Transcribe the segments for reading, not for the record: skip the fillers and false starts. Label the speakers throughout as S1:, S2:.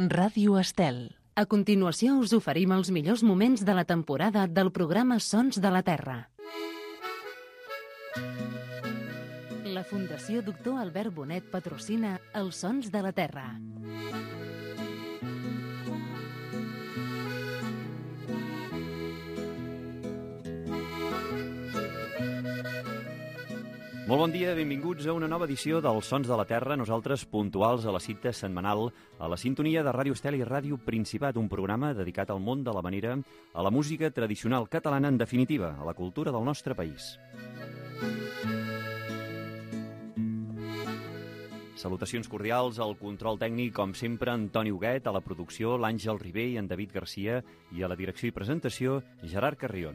S1: Ràdio Estel.
S2: A continuació us oferim els millors moments de la temporada del programa Sons de la Terra. La Fundació Doctor Albert Bonet patrocina els Sons de la Terra.
S3: Molt bon dia, benvinguts a una nova edició dels Sons de la Terra, nosaltres puntuals a la cita setmanal a la sintonia de Ràdio Estel i Ràdio Principat, un programa dedicat al món de l'havanera, a la música tradicional catalana, en definitiva, a la cultura del nostre país. Salutacions cordials al control tècnic, com sempre, Antoni Huguet, a la producció, l'Àngel Ribé i en David Garcia, i a la direcció i presentació, Gerard Carrion.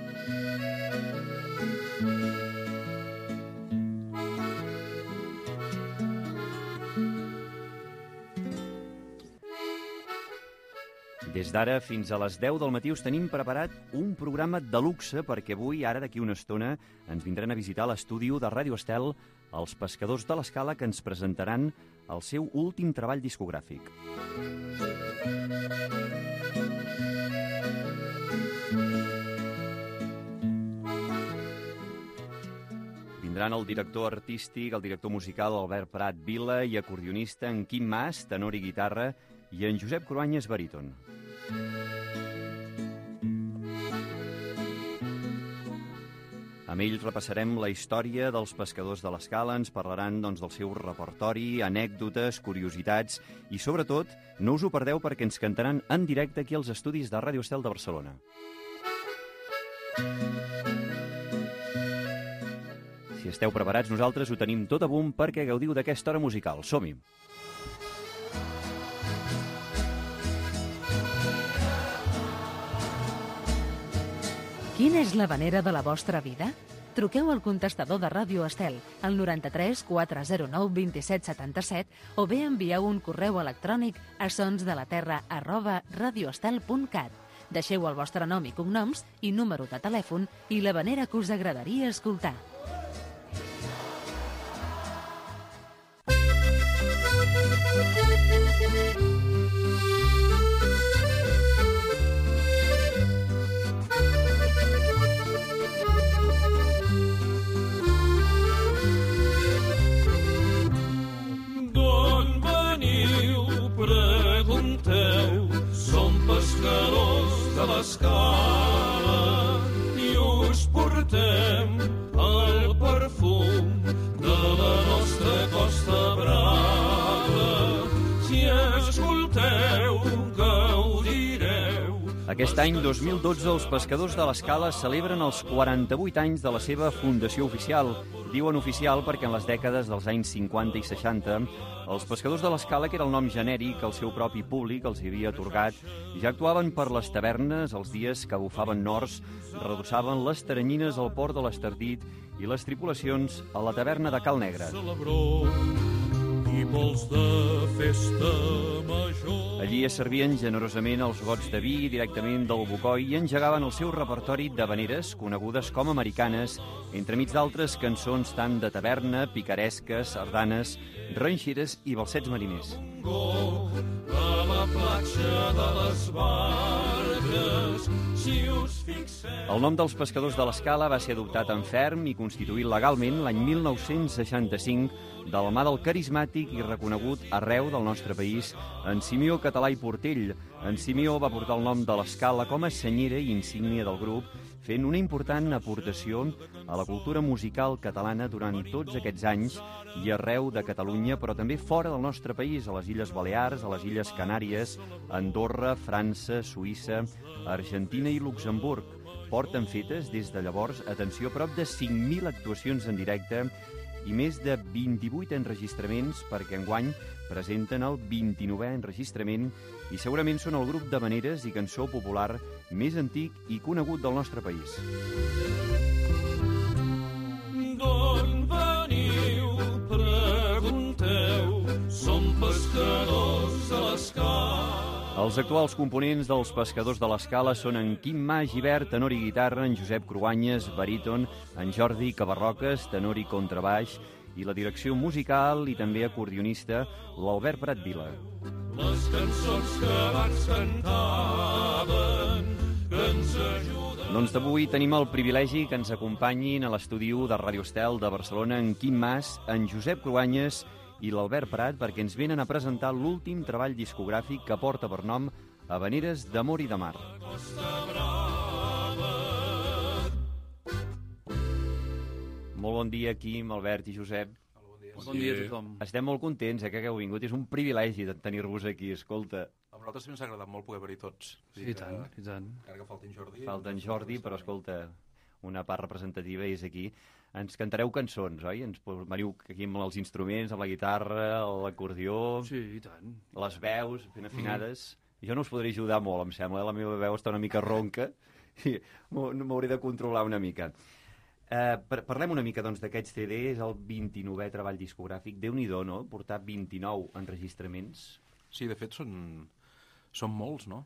S3: Des d'ara fins a les 10 del matí us tenim preparat un programa de luxe perquè avui, ara d'aquí una estona, ens vindran a visitar l'estudi de Ràdio Estel els Pescadors de l'Escala, que ens presentaran el seu últim treball discogràfic. Vindran el director artístic, el director musical Albert Prat Vila i acordionista en Quim Mas, tenor i guitarra, i en Josep Cruanyes, baríton. Amb ells repassarem la història dels Pescadors de l'Escala, ens parlaran del seu repertori, anècdotes, curiositats i, sobretot, no us ho perdeu perquè ens cantaran en directe aquí als estudis de Ràdio Estel de Barcelona. Si esteu preparats, nosaltres ho tenim tot a punt perquè gaudiu d'aquesta hora musical. Som-hi!
S2: Quina és l'havanera de la vostra vida? Truqueu al contestador de Ràdio Estel al 93 409 27 77 o bé envieu un correu electrònic a sonsdelaterra@radioestel.cat. Deixeu el vostre nom i cognoms i número de telèfon i l'havanera que us agradaria escoltar.
S4: De l'Escala i us portem el perfum de la nostra Costa Brava. Si escolteu, gaudireu.
S3: Aquest any 2012 els Pescadors de l'Escala celebren els 48 anys de la seva fundació oficial. Diuen oficial perquè en les dècades dels anys 50 i 60 els Pescadors de l'Escala, que era el nom genèric que el seu propi públic els havia atorgat, ja actuaven per les tavernes els dies que bufaven nords, redossaven les taranyines al port de l'Estartit i les tripulacions a la taverna de Cal Negre.
S4: I molts de festa major.
S3: Allí es servien generosament els gots de vi directament del bocoi i engegaven el seu repertori d'havaneres, conegudes com americanes, entremig d'altres cançons tant de taverna, picaresques, sardanes, ranxeres i balsets mariners.
S4: A la platja de les barques, si us fixeu...
S3: El nom dels Pescadors de l'Escala va ser adoptat en ferm i constituït legalment l'any 1965 de la mà del carismàtic i reconegut arreu del nostre país, en Simeó Català i Portell. En Simeó va portar el nom de l'Escala com a senyera i insígnia del grup, fent una important aportació a la cultura musical catalana durant tots aquests anys i arreu de Catalunya, però també fora del nostre país, a les Illes Balears, a les Illes Canàries, Andorra, França, Suïssa, Argentina i Luxemburg. Porten fetes des de llavors, atenció, prop de 5.000 actuacions en directe i més de 28 enregistraments perquè enguany presenten el 29è enregistrament i segurament són el grup d'havaneres i cançó popular més antic i conegut del nostre país.
S4: D'on veniu? Pregunteu, som pescadors de l'Escala.
S3: Els actuals components dels Pescadors de l'Escala són en Quim Mas Gibert, tenor i guitarra, en Josep Cruanyes, baríton, en Jordi Cabarroques, tenor i contrabaix, i la direcció musical i també acordionista l'Albert Prat Vila.
S4: Les cançons que abans cantaven, que ens ajuden...
S3: Doncs d'avui tenim el privilegi que ens acompanyin a l'estudi de Ràdio Estel de Barcelona en Quim Mas, en Josep Cruanyes i l'Albert Prat, perquè ens venen a presentar l'últim treball discogràfic que porta per nom Havaneres d'amor i de mar. Molt bon dia, Quim, Albert i Josep.
S1: Bon dia a tothom.
S3: Estem molt contents que hagueu vingut. És un privilegi de tenir-vos aquí, escolta.
S1: A nosaltres també ens ha agradat molt poder venir tots.
S5: Sí, i tant, i tant.
S1: Encara que falti en Jordi.
S3: Falta en Jordi, però escolta, una part representativa és aquí. Ens cantareu cançons, oi? Ens veniu aquí amb els instruments, amb la guitarra, l'acordió...
S5: Sí, i tant.
S3: Les veus ben afinades. Jo no us podré ajudar molt, em sembla. La meva veu està una mica ronca i m'hauré de controlar una mica. Parlem una mica doncs, d'aquest CD, és el 29è treball discogràfic. Déu-n'hi-do, no? Portar 29 enregistraments.
S1: Sí, de fet són molts, no?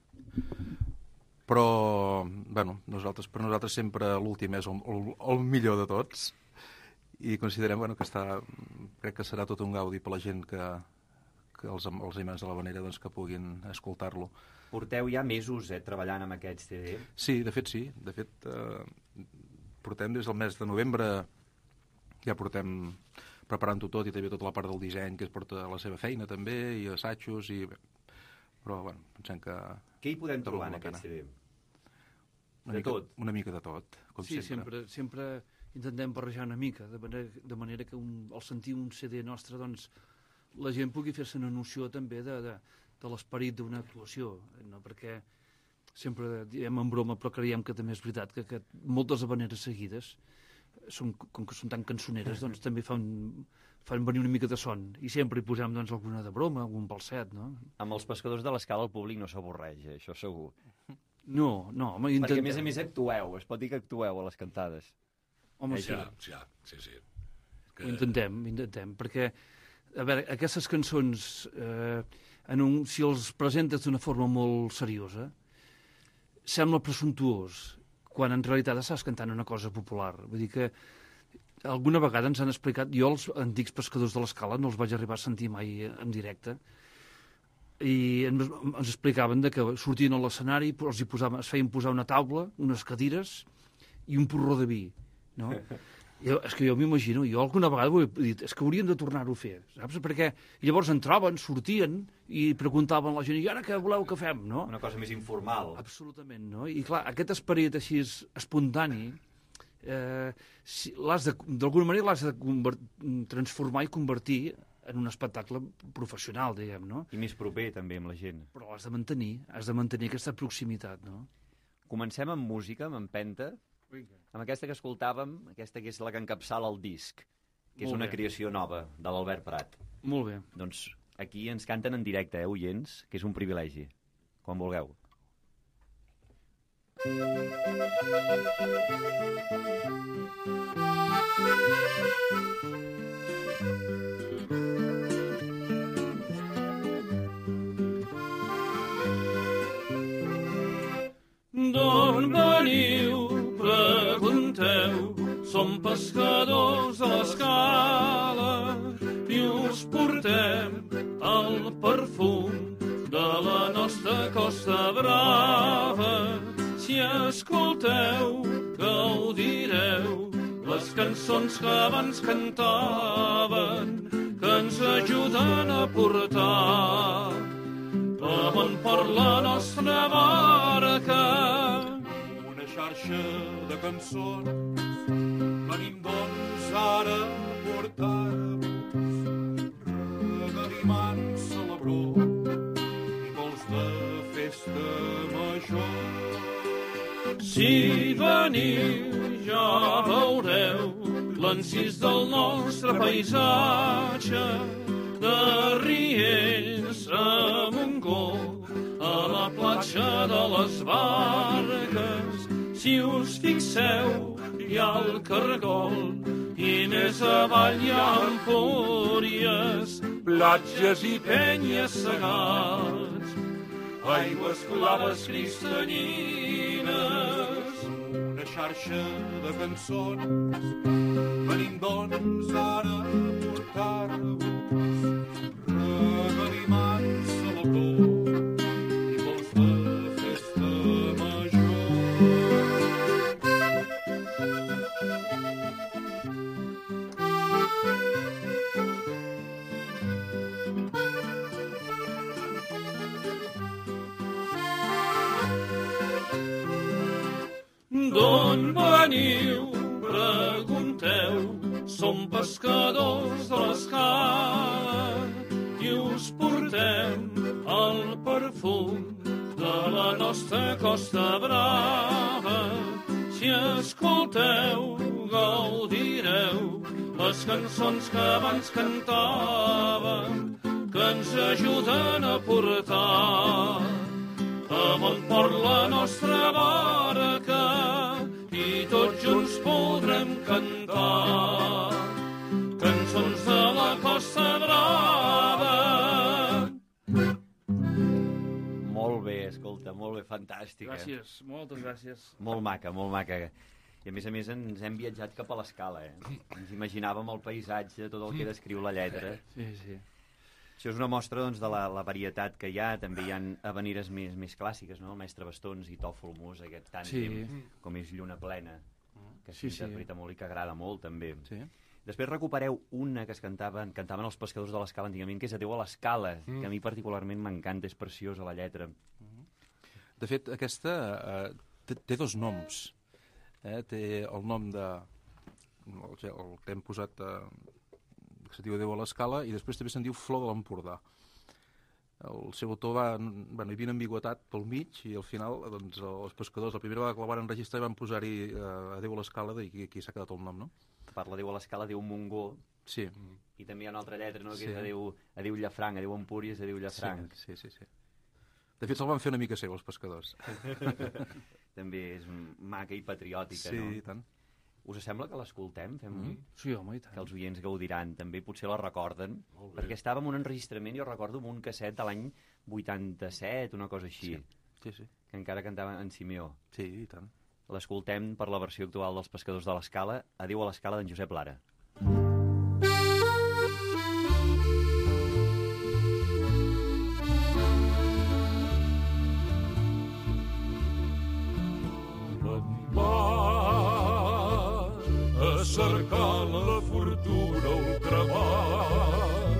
S1: Però, bueno, per nosaltres sempre l'últim és el millor de tots i considerem que crec que serà tot un gaudi per la gent que els imants de l'Havanera doncs, que puguin escoltar-lo.
S3: Porteu ja mesos treballant amb aquest CD?
S1: Sí, de fet sí. De fet, portem des del mes de novembre, ja portem preparant-ho tot i també tota la part del disseny que es porta a la seva feina també, i assajos, però bueno, pensem que...
S3: Què hi podem trobar en aquest CD?
S1: Una mica de tot, com
S5: sí,
S1: sempre.
S5: sempre intentem barrejar una mica, de manera que al sentir un CD nostre, doncs, la gent pugui fer-se una noció també de l'esperit d'una actuació, no? Perquè sempre diem en broma, però creiem que també és veritat que moltes habaneres seguides, com que són tan cançoneres, doncs també fan venir una mica de son. I sempre hi posem doncs, alguna de broma, algun balset, no?
S3: Amb els pescadors de l'Escala el públic no s'avorreix, això segur.
S5: No, home,
S3: perquè a més actueu, es pot dir que actueu a les cantades.
S5: Home, sí.
S1: Sí.
S5: Ho intentem, perquè, a veure, aquestes cançons, si els presentes d'una forma molt seriosa, sembla presumptuós, quan en realitat estàs cantant una cosa popular. Vull dir que alguna vegada ens han explicat, jo els antics pescadors de l'Escala no els vaig arribar a sentir mai en directe, i ens explicaven que sortien a l'escenari, es feien posar una taula, unes cadires i un porró de vi, no? És que jo m'imagino, jo alguna vegada ho he dit, és que hauríem de tornar-ho a fer, saps? Perquè llavors entraven, sortien i preguntaven a la gent, i ara què voleu que fem, no?
S3: Una cosa més informal.
S5: Absolutament, no? I clar, aquest esperit així espontani, d'alguna manera l'has de transformar i convertir en un espectacle professional, diguem, no?
S3: I més proper, també, amb la gent.
S5: Però has de mantenir aquesta proximitat, no?
S3: Comencem amb música, amb empenta, amb aquesta que escoltàvem, aquesta que és la que encapçala el disc, que és una creació nova de l'Albert Prat.
S5: Molt bé.
S3: Doncs aquí ens canten en directe, oients, que és un privilegi. Quan vulgueu.
S4: D'on veniu? Pregunteu, som pescadors a l'Escala i us portem el perfum de la nostra Costa Brava. Si escolteu, gaudireu les cançons que abans cantaven, que ens ajuden a portar avant per la nostra barca. Xarxa de cançons, venim doncs ara a portar-vos regalimants a l'abró i vols de festa major. Si veniu ja veureu l'encís del nostre paisatge, de Riells a Montgó, a la platja de les Barques. Si us fixeu, hi ha el Cargol, i més avall hi ha Empúries, platges i penyes segats, aigües claves cristal·lines. Una xarxa de cançons, venim doncs ara carro, regalimant-se la flor i vols de festa major. D'on veniu? Pregunteu, som pescadors de l'escala i us portem el perfum de la nostra Costa Brava. Si escolteu, gaudireu les cançons que abans cantàvem, que ens ajuden a portar a bon port la nostra barca i tots junts podrem cantar cançons de la Costa Brava.
S3: Molt bé, escolta, molt bé, fantàstica.
S5: Gràcies, moltes gràcies.
S3: Molt maca, molt maca. I a més ens hem viatjat cap a l'escala, Ens imaginàvem el paisatge, tot el que descriu la lletra.
S5: Sí, sí.
S3: Això és una mostra doncs, de la varietat que hi ha. També hi ha habaneres més clàssiques, no? El mestre Bastons i Tòfol Mus, aquest tàndem, com és Lluna plena, que s'interpreta molt i que agrada molt, també.
S1: Sí.
S3: Després recupereu una que cantaven els pescadors de l'escala antigament, que és Adéu a l'escala, que a mi particularment m'encanta, és preciosa la lletra.
S1: De fet, aquesta té dos noms. Té el nom de... el que hem posat... que se diu Adéu a l'escala, i després també se'n diu Flor de l'Empordà. El seu autor hi havia ambigüetat pel mig, i al final doncs, els pescadors, la primera vegada que la van registrar van posar-hi Adéu a l'escala, i aquí s'ha quedat el nom, no?
S3: Parla Adéu a l'escala, Adéu Montgó,
S1: sí.
S3: I també hi ha una altra lletra, no? Que és Adéu Llafranc, Adéu Empúries, Adéu Llafranc.
S1: Sí. De fet, se'l van fer una mica seu, els pescadors.
S3: També és maca i patriòtica,
S1: no?
S3: Sí,
S1: i tant.
S3: Us sembla que l'escoltem?
S5: Sí, home, i tant.
S3: Que els oients gaudiran, també potser la recorden, perquè estava en un enregistrament, jo recordo, en un casset de l'any 87, una cosa així,
S1: sí.
S3: Que encara cantava en Simeó.
S1: Sí, i tant.
S3: L'escoltem per la versió actual dels Pescadors de l'Escala, Adéu a l'escala d'en Josep Lara.
S4: Cercant la fortuna ultramar,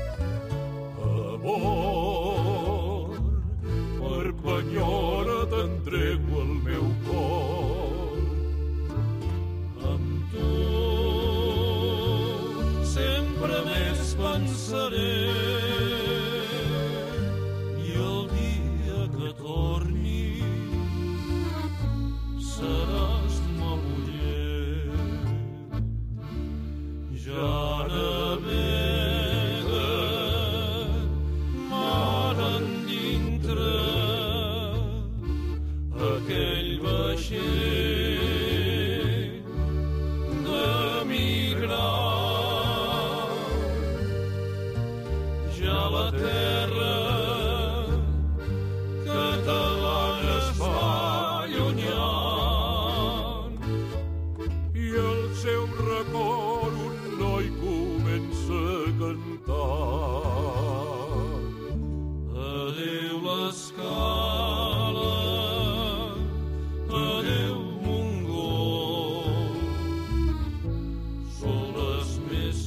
S4: amor, per penyora t'entrego el meu cor. Amb tu sempre més pensaré, i el dia que torni seràs ma muller. Ja navega mar endintre aquell vaixell d'emigrar. Ja la terra catalana es va allunyant i el seu record noi comença a cantar. Adéu l'escala, adéu Montgó, són les més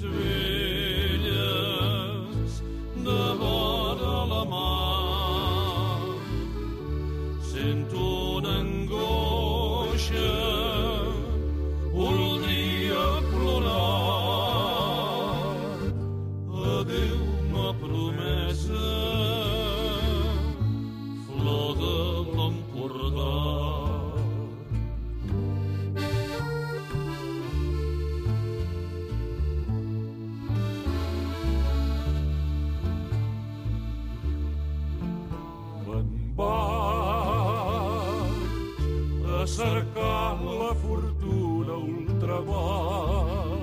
S4: velles de vora la mar. Sento una angoixa, voldria plorar. Adéu, ma promesa, flor de l'Empordà. Me'n vaig a cercar la fortuna ultramar.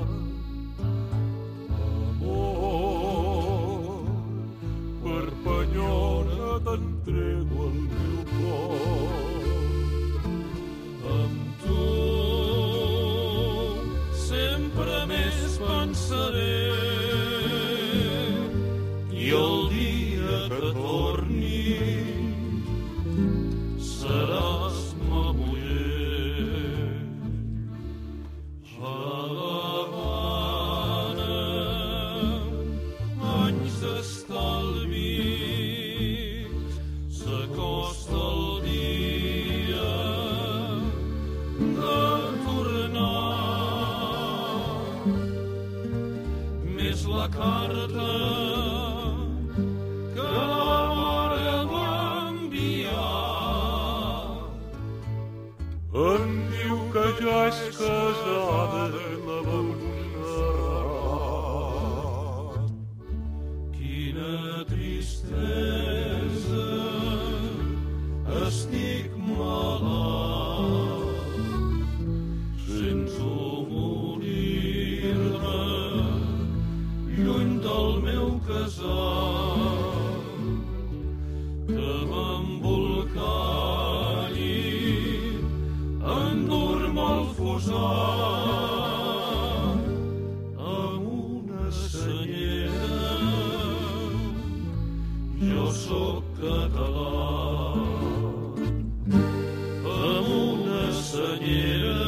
S4: Per penyora t'entrego el meu cor. Amb tu sempre més pensaré, ja és casada la Montserrat. Quina tristesa, estic malalt, sense morir-me lluny del meu casal, que m'embolcalli, endur-me el fosar amb una senyera. Jo sóc català, amb una senyera.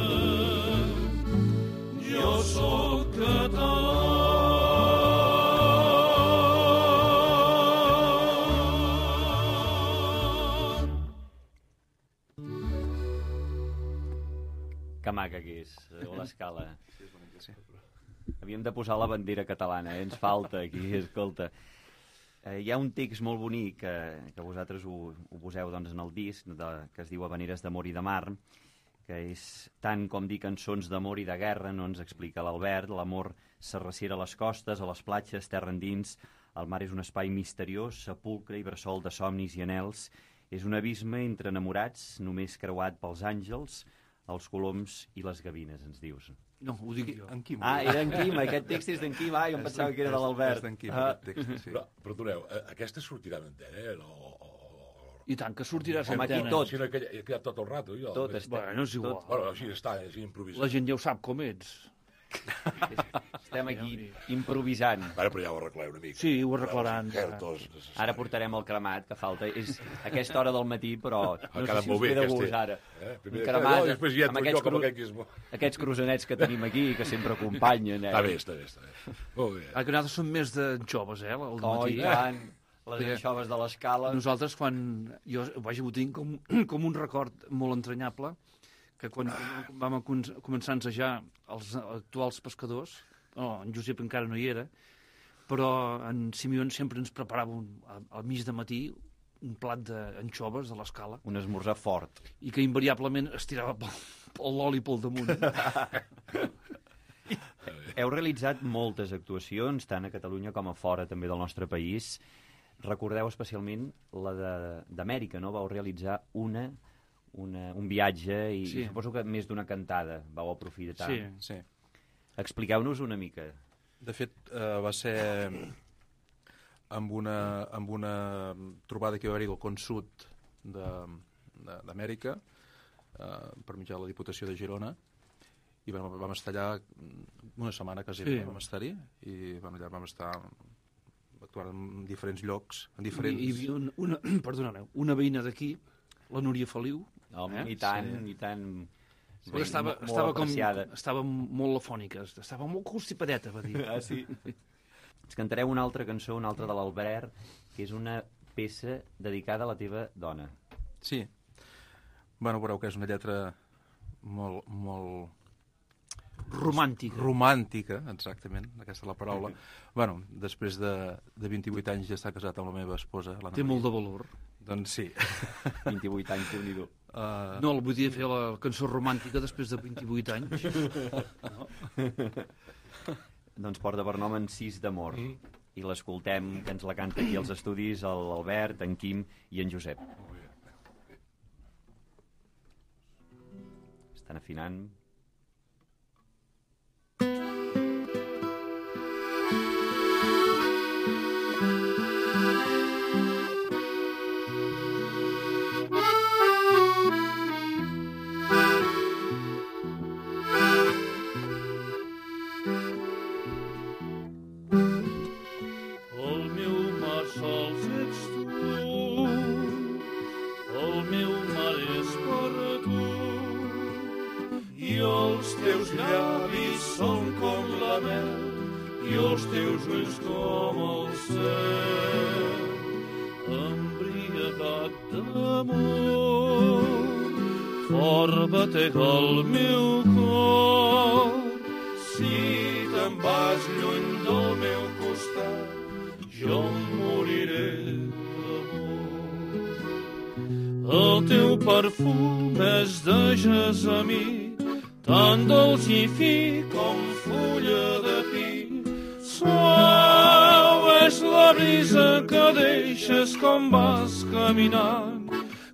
S4: Jo sóc català.
S3: Que maca que és, l'Escala. Havíem de posar la bandera catalana, ens falta aquí, escolta. Hi ha un text molt bonic que vosaltres ho poseu doncs, en el disc, que es diu Havaneres d'amor i de mar, que és tant com dir cançons d'amor i de guerra, no ens explica l'Albert. L'amor s'arrecera a les costes, a les platges, terra endins. El mar és un espai misteriós, sepulcre i bressol de somnis i anhels. És un abisme entre enamorats, només creuat pels àngels, els coloms i les gavines, ens dius.
S5: No, ho dic jo.
S1: En Quim.
S3: Era en Quim, aquest text és d'en Quim. Jo em pensava que era de l'Albert.
S1: És d'en Quim, aquest text, sí.
S6: Però, perdoneu, aquesta sortirà en antena,
S5: I tant que sortirà
S3: Home, aquí
S5: sempre.
S3: tot.
S6: Si no, que he quedat tot el rato, jo.
S3: Tot està.
S5: Bueno, és igual.
S6: Bueno, així està, així improvisat.
S5: La gent ja ho sap com ets.
S3: Estem aquí improvisant.
S6: Ara, però ja ho arregleu una mica.
S5: Sí, ho arreglaran.
S3: Ara portarem el cremat, que falta. És aquesta hora del matí, però no sé
S6: quedat
S3: si
S6: molt
S3: us
S6: bé,
S3: ve de
S6: aquest,
S3: gust ara.
S6: Primer,
S3: Un cremat
S6: després ja
S3: amb
S6: entro jo com aquell que és bo.
S3: aquests croissanets que tenim aquí, que sempre acompanyen.
S6: Està bé, està bé. Molt bé.
S5: Que nosaltres som més de joves, al
S3: Oh,
S5: matí.
S3: i tant. Les anxoves de l'escala.
S5: Nosaltres, quan... Jo, vaja, ho tinc com un record molt entranyable, que quan vam començar a ensejar els actuals pescadors, en Josep encara no hi era, però en Simeón sempre ens preparava al mig de matí un plat d'anxoves de l'escala.
S3: Un esmorzar fort.
S5: I que invariablement es tirava l'oli pel damunt.
S3: Heu realitzat moltes actuacions, tant a Catalunya com a fora també del nostre país. Recordeu especialment la d'Amèrica, no? Vau realitzar un viatge i suposo que més d'una cantada vau aprofitar.
S1: Sí.
S3: Expliqueu-nos una mica.
S1: De fet, va ser amb una trobada que va haver-hi del Con Sud d'Amèrica, per mitjà de la Diputació de Girona, i vam estar allà una setmana quasi, vam estar-hi, i allà vam estar actuant en diferents llocs, en diferents...
S5: Hi havia una veïna d'aquí, la Núria Feliu.
S3: Home, i tant, i tant.
S5: Però estava molt lafònica, estava molt constipadeta, va dir.
S3: Ah, sí? Ens cantareu una altra cançó, una altra de l'Albert, que és una peça dedicada a la teva dona.
S1: Sí. Bueno, veureu que és una lletra molt...
S5: Romàntica.
S1: Romàntica, exactament, aquesta és la paraula. Bueno, després de 28 anys ja està casat amb la meva esposa.
S5: Té molt de valor.
S1: Doncs sí.
S3: 28 anys, déu-n'hi-do.
S5: No, el vull dir fer la cançó romàntica després de 28 anys. No?
S3: Doncs porta per nom Encís d'amor. I l'escoltem, que ens la canta aquí als estudis l'Albert, en Quim i en Josep. Estan afinant.
S4: I els teus ulls com el cel, embriagat d'amor, fort batega el meu cor. Si te'n vas lluny del meu costat, jo em moriré d'amor. El teu perfum és de gessamí, tan dolç i fi com fulla de pi. Suau és la brisa que deixes com vas caminant,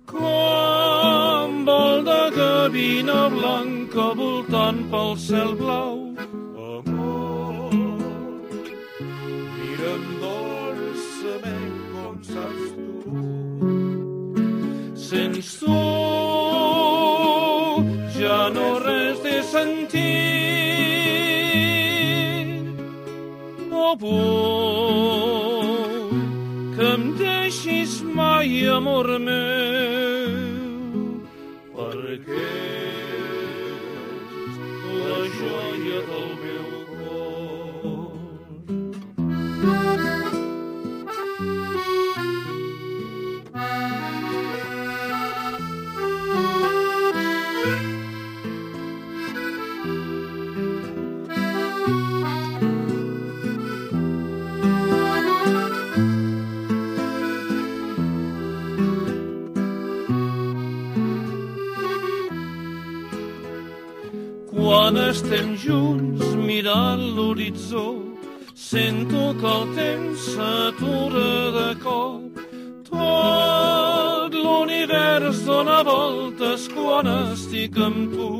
S4: com vol de gavina blanca voltant pel cel blau. Amor, mira'm dolçament com saps tu. Sents tu, ja no res de sentir. No vull que em deixis mai, amor meu, perquè ets la joia del meu cor. Quan estem junts mirant l'horitzó, sento que el temps s'atura de cop. Tot l'univers dona voltes quan estic amb tu.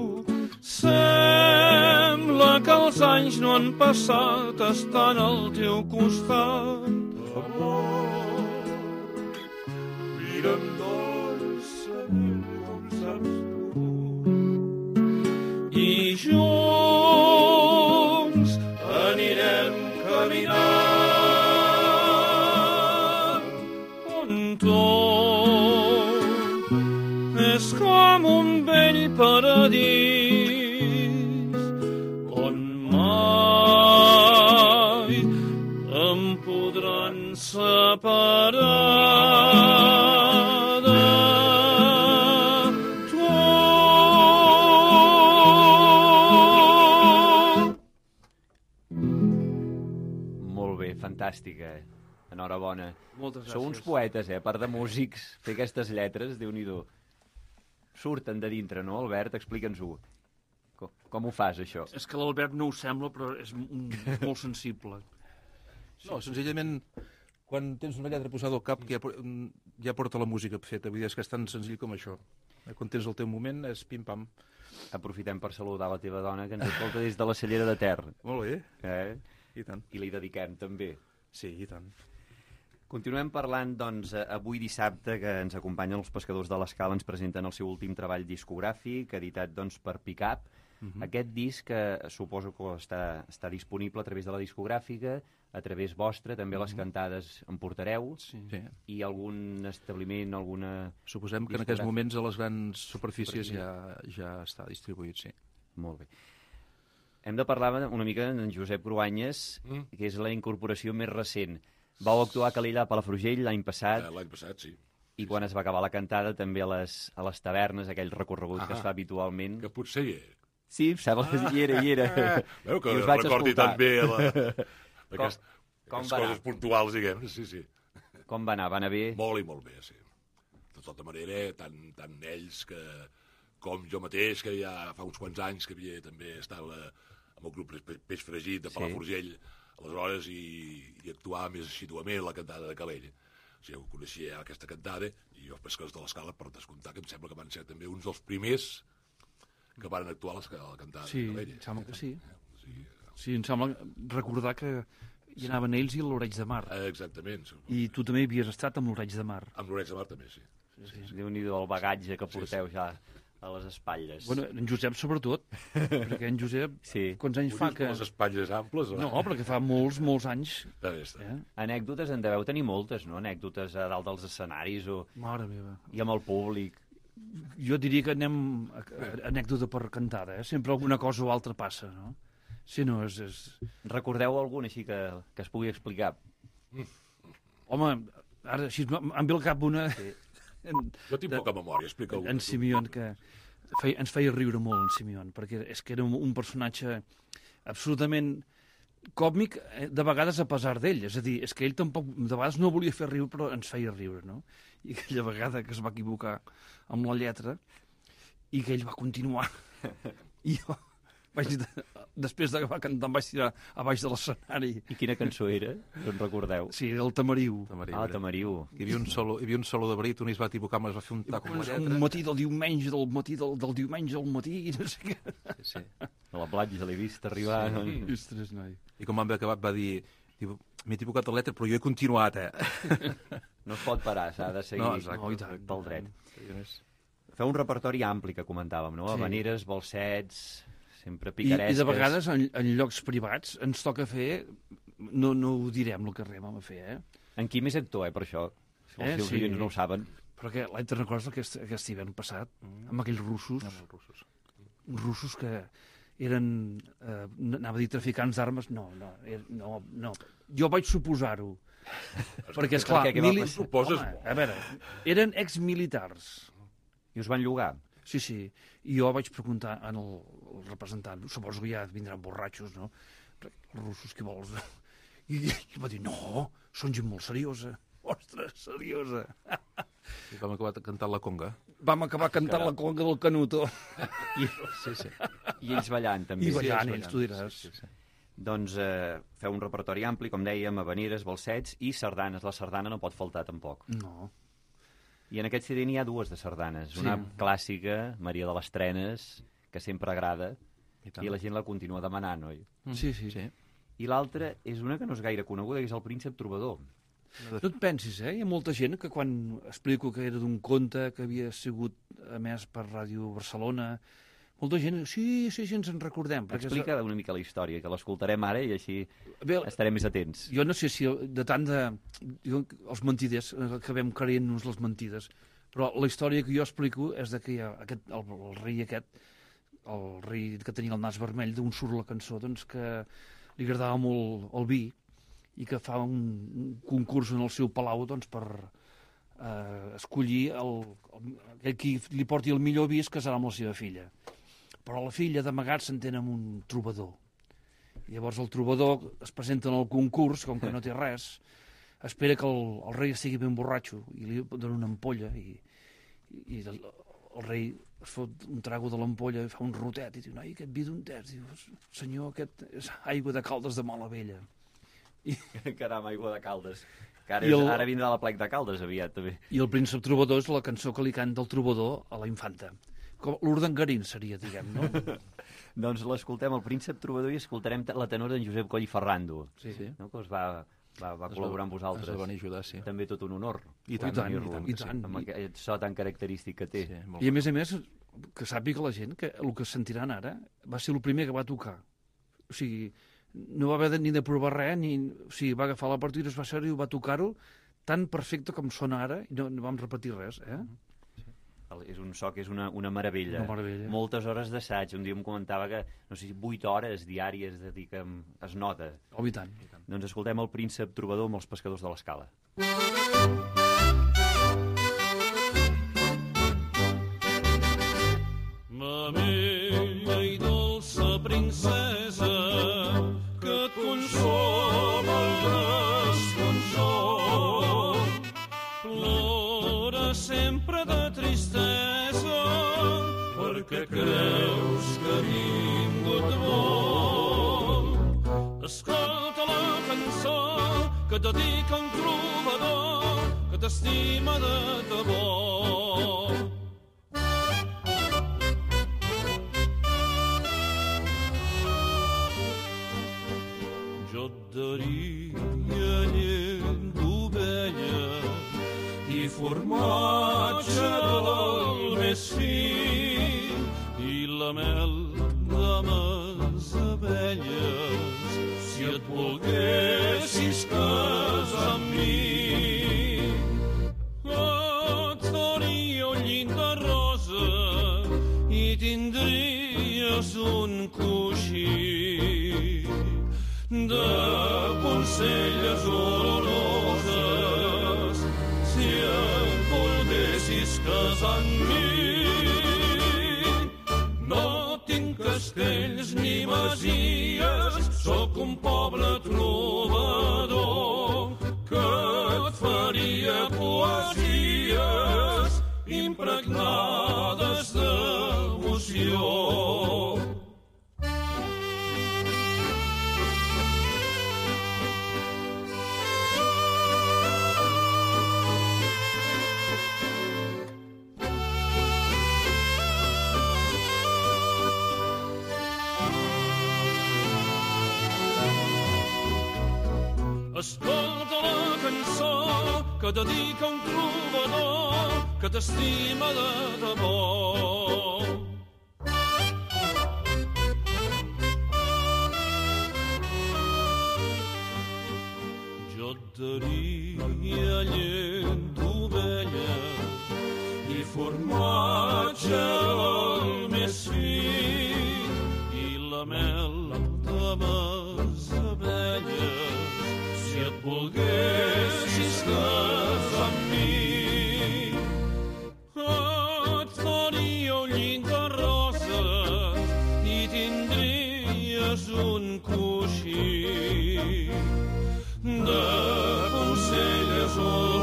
S4: Sembla que els anys no han passat estant al teu costat. Amor, mira'm dolçament com saps tu. I junts anirem caminant on tot és com un vell paradís, on mai em podran separar.
S3: Fantàstica, enhorabona.
S5: Moltes gràcies.
S3: Sou uns poetes, a part de músics, fer aquestes lletres, Déu-n'hi-do. Surten de dintre, no, Albert? Explica'ns-ho. Com ho fas, això?
S5: És que l'Albert no ho sembla, però és molt sensible.
S1: No, senzillament, quan tens una lletra posada al cap, que ja porta la música feta. Vull dir, és que és tan senzill com això. Quan tens el teu moment, és pim-pam.
S3: Aprofitem per saludar la teva dona, que ens escolta des de la Cellera de Ter.
S1: Molt bé.
S3: I tant. I li dediquem, també.
S1: Sí, i tant.
S3: Continuem parlant, doncs, avui dissabte, que ens acompanyen els pescadors de l'Escala, ens presenten el seu últim treball discogràfic, editat, doncs, per Pickup. Aquest disc, suposo que està disponible a través de la discogràfica, a través vostre, també les cantades en portareu, i algun establiment, alguna...
S1: Suposem que en aquests moments a les grans superfícies ja està distribuït, sí.
S3: Molt bé. Hem de parlar una mica d'en Josep Cruanyes, que és la incorporació més recent. Vau actuar a Calella, a Palafrugell, l'any passat.
S6: L'any passat, sí.
S3: I quan es va acabar la cantada, també a les tavernes, aquell recorregut que es fa habitualment.
S6: Que potser hi era.
S3: Sí, sembla que hi era.
S6: Veu que recordi tan bé aquestes coses puntuals, diguem. Sí.
S3: Com va anar? Va anar bé?
S6: Molt i molt bé, sí. De tota manera, tant ells com jo mateix, que ja fa uns quants anys que havia també estat amb el grup Peix Fregit de Palafrugell, aleshores, i actuar més assiduament la cantada de Calella. O sigui, coneixia aquesta cantada, i els pescadors de l'Escala, per descomptar, que em sembla que van ser també uns dels primers que van actuar a la cantada de Calella.
S5: Sí, em sembla que sí. Sí, em sembla recordar que hi anaven ells i l'Oreig de Mar.
S6: Exactament.
S5: I tu també havies estat amb l'Oreig de Mar.
S6: Amb l'Oreig de Mar també, sí.
S3: Déu-n'hi-do el bagatge que porteu ja a les espatlles.
S5: Bueno, en Josep sobretot, perquè en Josep, quants anys fa que...
S6: Les espatlles amples?
S5: No, perquè fa molts anys.
S3: Anècdotes en deveu tenir moltes, no? Anècdotes a dalt dels escenaris
S5: Mare meva.
S3: I amb el públic.
S5: Jo diria que anem anècdota per cantada, Sempre alguna cosa o altra passa, no? Si no, és...
S3: Recordeu alguna així que es pugui explicar?
S5: Home, ara així em ve al cap una...
S6: Jo tinc poca memòria, explica alguna.
S5: En Simeon, que ens feia riure molt, en Simeon, perquè és que era un personatge absolutament còmic, de vegades a pesar d'ell. És a dir, és que ell tampoc, de vegades no volia fer riure, però ens feia riure, no? I aquella vegada que es va equivocar amb la lletra i que ell va continuar I jo, després d'acabar cantant, vaig tirar a baix de l'escenari.
S3: I quina cançó era? No en recordeu?
S5: Sí, el Tamariu.
S3: Tamariu.
S1: Hi havia un solo de baríton i es va equivocar, es va fer un tac amb la lletra.
S5: Un matí del diumenge, del diumenge al matí, i no sé què.
S1: Sí.
S3: A la platja l'he vist arribar.
S5: Sí. Ostres, noi.
S1: I com vam haver acabat va dir, m'he equivocat la lletra, però jo he continuat,
S3: No es pot parar, s'ha de seguir del dret. Feu un repertori ampli que comentàvem, no? Havaneres, valsets, sempre picaresques.
S5: I de vegades, en llocs privats, ens toca fer... No ho direm, el que arribem a fer,
S3: En Quim és actor, per això. Si els oients no ho saben.
S5: Però que l'any te'n recordes aquest hivern passat, amb aquells russos? Uns russos que eren, anava a dir, traficants d'armes. No. Jo vaig suposar-ho. Perquè, esclar... A veure, eren exmilitars.
S3: I us van llogar?
S5: Sí. I jo vaig preguntar al representant, suposo que ja vindran borratxos, no? Els russos, què vols? I va dir, no, són gent molt seriosa. Ostres, seriosa.
S1: I vam acabar cantant la conga.
S5: Vam acabar cantant la conga del Canuto.
S3: Sí. I ells ballant, també.
S5: I ballant, ells, tu diràs.
S3: Sí. Doncs feu un repertori ampli, com dèiem, havaneres, valsets i sardanes. La sardana no pot faltar, tampoc.
S5: No.
S3: I en aquest CD n'hi ha dues de sardanes. Una clàssica, Maria de les Trenes, que sempre agrada, i la gent la continua demanant, oi?
S5: Sí.
S3: I l'altra és una que no és gaire coneguda, que és el Príncep Trobador.
S5: No et pensis, Hi ha molta gent que quan explico que era d'un conte que havia sigut emès per Ràdio Barcelona, molta gent, sí, ens en recordem.
S3: Explica una mica la història, que l'escoltarem ara i així estarem més atents.
S5: Jo no sé si de tant de... Els mentiders, acabem creient-nos les mentides, però la història que jo explico és que hi ha el rei el rei que tenia el nas vermell, d'on surt la cançó, doncs que li agradava molt el vi i que fa un concurs en el seu palau doncs, per escollir aquell qui li porti el millor vi es casarà amb la seva filla. Però la filla d'amagat s'entén amb un trobador. I llavors el trobador es presenta en el concurs, com que no té res, espera que el rei estigui ben borratxo i li dona una ampolla i el rei es fot un trago de l'ampolla i fa un rotet i diu, noi, aquest vi d'on és? Diu, senyor, aquest és aigua de Caldes de Malavella.
S3: Caram, aigua de Caldes. Ara vindrà la plec de Caldes aviat, també.
S5: I el Príncep Trobador és la cançó que li canta el trobador a la infanta. Com l'Urdangarín seria, diguem, no?
S3: Doncs l'escoltem, el Príncep Trobador, i escoltarem la tenora d'en Josep Coll i Ferrando, no? Que us va col·laborar amb vosaltres.
S1: Ens van ajudar, sí.
S3: També tot un honor.
S5: I tant.
S3: Amb aquest so tan característic que té.
S1: Sí,
S5: I a més, que sàpiga la gent que el que sentiran ara va ser el primer que va tocar. O sigui, no va haver ni de provar res, o sigui, va agafar la partida, es va seure i va tocar-ho tan perfecte com sona ara, i no vam repetir res,
S3: És un so que és una meravella.
S5: Una meravella.
S3: Moltes hores d'assaig. Un dia em comentava que, no sé si 8 hores diàries de dir que es nota.
S5: Oh, i tant.
S3: Doncs escoltem el Príncep Trobador amb els pescadors de l'Escala.
S4: Mamella i dolça princesa, que et consoma el desconsol. Plora sempre de tristesa, perquè creus que ha vingut vol. Escolta la cançó que dedica un trobador que t'estima de debò. Jo et daria llet d'ovella i formatge del més fi i la mel de mes abelles si et volguessis casar amb mi. Et faria un llit de rosa i tindries un coixí de poncelles oloroses si et volguessis casar amb mi. No tinc castells ni masies, sóc un poble trobador que et faria poesies impregnades d'emoció. que dedica un trobador que t'estima de debò. Jo et daria llet d'ovelles i formatge el més fi i la mel de mes abelles si et volguessis casar amb mi. Et faria un llit de roses i tindries un coixí de polselles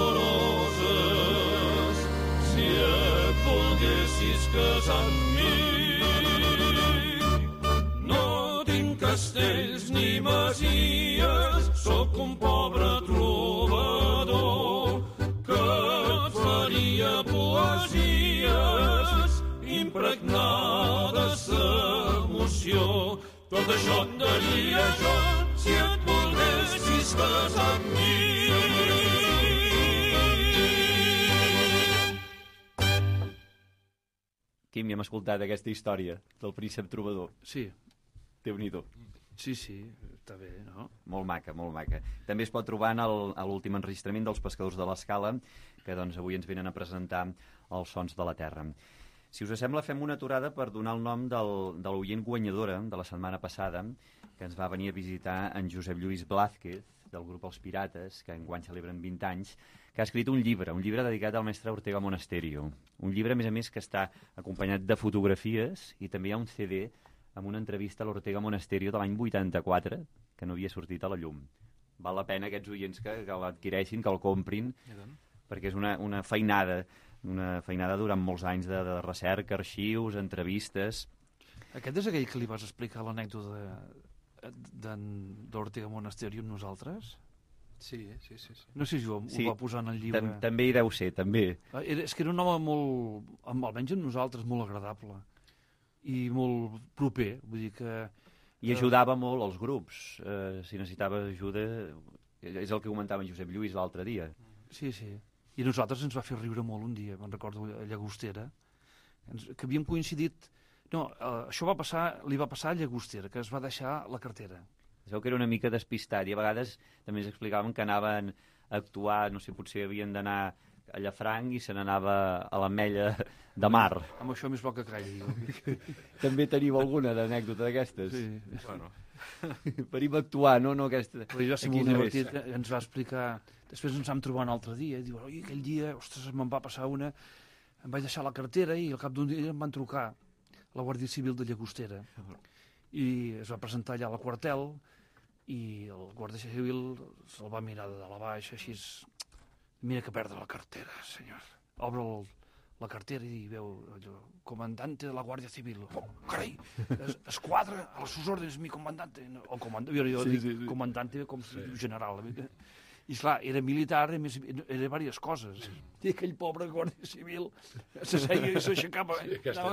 S4: oloroses si et volguessis casar amb mi. No tinc castells ni masies, sóc un pobre trobador que et faria poesies impregnades d'emoció. Tot això et daria jo si et volguessis casar amb mi.
S3: Quim, ja hem escoltat aquesta història del príncep trobador.
S5: Sí,
S3: Déu-n'hi-do.
S5: sí, està bé, no?
S3: Molt maca, molt maca. També es pot trobar a l'últim enregistrament dels Pescadors de l'Escala, que doncs avui ens venen a presentar els sons de la terra. Si us sembla, fem una aturada per donar el nom de l'oient guanyadora de la setmana passada, que ens va venir a visitar en Josep Lluís Blázquez, del grup Els Pirates, que enguany celebren 20 anys, que ha escrit un llibre dedicat al mestre Ortega Monasterio. Un llibre, a més, que està acompanyat de fotografies i també hi ha un CD amb una entrevista a l'Ortega Monasterio de l'any 84, que no havia sortit a la llum. Val la pena aquests oients que l'adquireixin, que el comprin, perquè és una feinada durant molts anys de recerca, arxius, entrevistes.
S5: Aquest és aquell que li vas explicar l'anècdota d'Ortega Monasterio amb nosaltres?
S1: Sí.
S5: No sé si ho va posar en el llibre.
S3: També hi deu ser, també.
S5: És que era un home molt, almenys amb nosaltres, molt agradable i molt proper. Vull dir que...
S3: I ajudava molt els grups. Si necessitava ajuda, és el que comentava en Josep Lluís l'altre dia.
S5: Sí. I a nosaltres ens va fer riure molt un dia, me'n recordo, a Llagostera, que havíem coincidit... No, això li va passar a Llagostera, que es va deixar la cartera.
S3: Es veu que era una mica despistat i a vegades també ens explicaven que anaven a actuar, no sé, potser havien d'anar a Llafranc i se n'anava a l'Ametlla de Mar.
S5: Amb això més bo que calli.
S3: També teniu alguna d'anècdota d'aquestes?
S5: Sí.
S1: Bueno.
S3: Venim a actuar, no aquesta...
S5: Però jo va ser molt divertit, ens va explicar... Després ens vam trobar un altre dia i diu, oi, aquell dia, ostres, me'n va passar una... Em vaig deixar la cartera i al cap d'un dia em van trucar la Guàrdia Civil de Llagostera. I es va presentar allà a la quartel i el Guàrdia Civil se'l va mirar de la baixa, així... Mira que perdre la cartera, senyor. Obre la cartera i veu allò, comandante de la Guàrdia Civil. Oh, carai, esquadra, a les sus órdenes, mi comandante. O comandante, jo dic comandante com general. I esclar, era militar, a més, era diverses coses. I aquell pobre Guàrdia Civil se seia i s'aixecava.
S6: Sí, aquesta